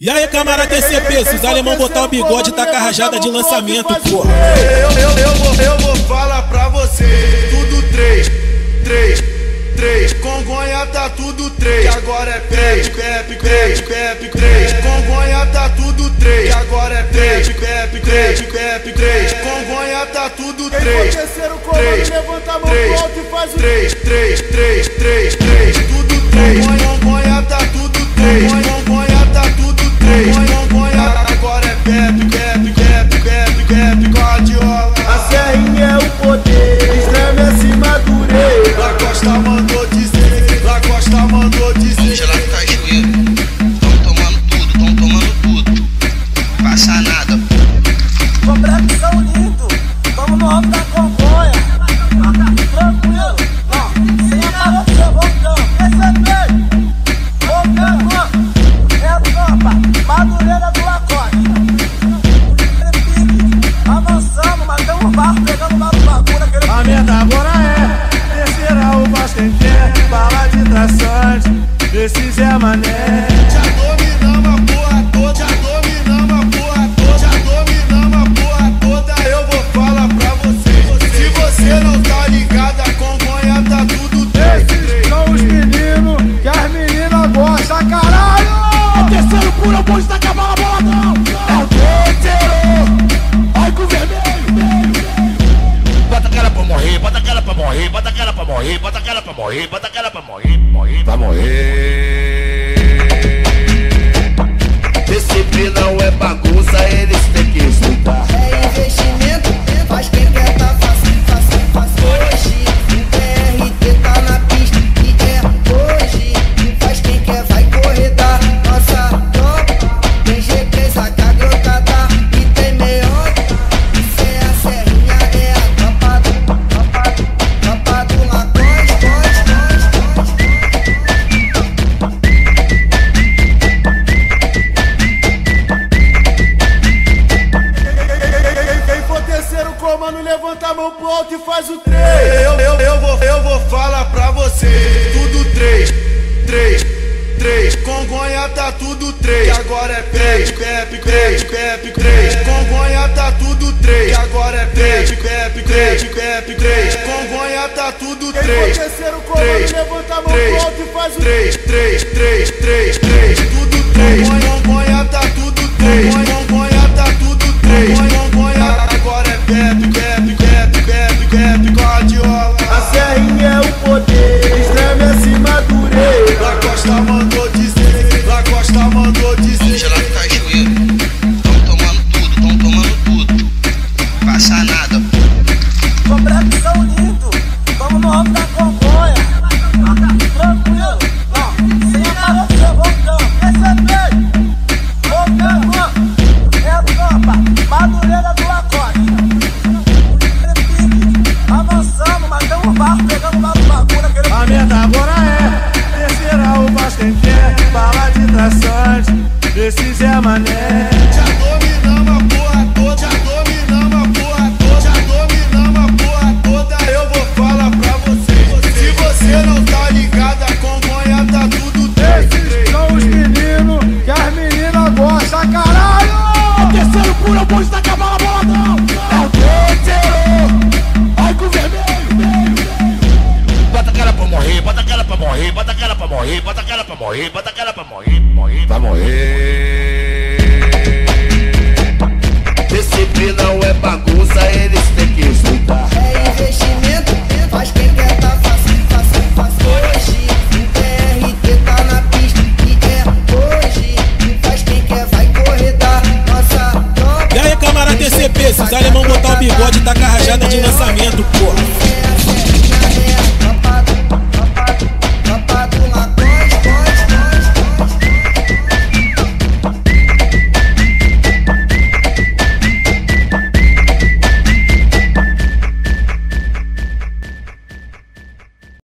E aí, camarada TCP, se os alemão botar o bigode, tá com a rajada de lançamento, porra. Eu vou falar pra você, tudo 3. Congonha tá tudo 3, agora é 3. Congonha tá tudo 3, agora é 3. Congonha tá tudo 3. Terceiro comando, levanta a mão pro alto e faz o 3, tudo 3. Congonha tá tudo 3. Congonha tá tudo 3. Congonha agora é Pepe, Guardiola. A serrinha é o poder, extreme acima do rei. La Costa mandou dizer, La Costa mandou dizer. Vamos gerar no cajueiro, tão tomando tudo, passa nada. Completo são lindo, vamos no alto da Congonha. Tranquilo, ó, sem aparecer, voltamos. É tropa, Madureira do Lacoste. Avançamos, matamos o barco, pegando o bagulho. A meta agora é descer o Vasco quer, bala de traçante, esse Zé Mané. Já dominamos a porra toda, já dominamos a porra toda. Eu vou falar pra você, se você não tá ligado, a Congonha tá tudo 3. Esses são os meninos que as meninas gostam, caralho! É terceiro puro, o bonde tá acabando a bola, não! É o terceiro! Ai, com vermelho! Bota a cara pra morrer, bota a cara pra morrer, bota a cara pra morrer, bota a cara pra morrer, bota a cara pra morrer, vai morrer. TCP não é bagunça, eles têm que escutar. É investimento, faz quem quer tá fácil. Hoje o BRT tá na pista e é hoje. Faz quem quer vai correr da nossa tropa. Tem G3, a cagrotada e tem meiota. Isso é a serrinha, é a tropa do Lacoste. Quem for terceiro comando, levanta a mão pro alto e faz o 3. Eu vou falar pra você, tudo 3. Congonha tá tudo 3, agora é Pepe. Congonha tá tudo 3, agora é Pepe. Congonha tá tudo 3. Terceiro comando, levanta a mão pro alto e faz o 3, tudo 3. Congonha tá tudo 3. Congonha tá tudo 3. Congonha agora é Pepe, Guardiola. A serrinha é o poder, extreme acima do rei. La Costa mandou dizer, La Costa mandou Vamos dizer. gerar no cajueiro, tão tomando tudo, passa nada. Completo são lindo, vamos no alto da Congonha. Tranquilo, ó, sem aparecer, voltamos. É tropa, Madureira do Lacoste. Avançamos, matamos o barco, pegando o bagulho. A meta agora é descer o Vasco quer, bala de traçante, esse Zé Mané. Já dominamos a porra toda, já dominamos a porra toda. Eu vou falar pra você, se você não tá ligado, a Congonha tá tudo 3. Esses são os meninos que as meninas gostam, caralho! É terceiro puro, o bonde tá acabando a bola, não! É o terceiro! Ai, com vermelho! Bota a cara pra morrer, bota a cara pra morrer, bota a cara pra morrer, bota a cara pra morrer, bota a cara pra morrer, vai morrer. TCP não é bagunça, eles têm que escutar. É investimento, faz quem quer tá fácil. Hoje o BRT tá na pista e é hoje. Faz quem quer vai correr da nossa tropa. E aí, camarada TCP, se os alemão botar o bigode, tá com a rajada de lançamento, porra.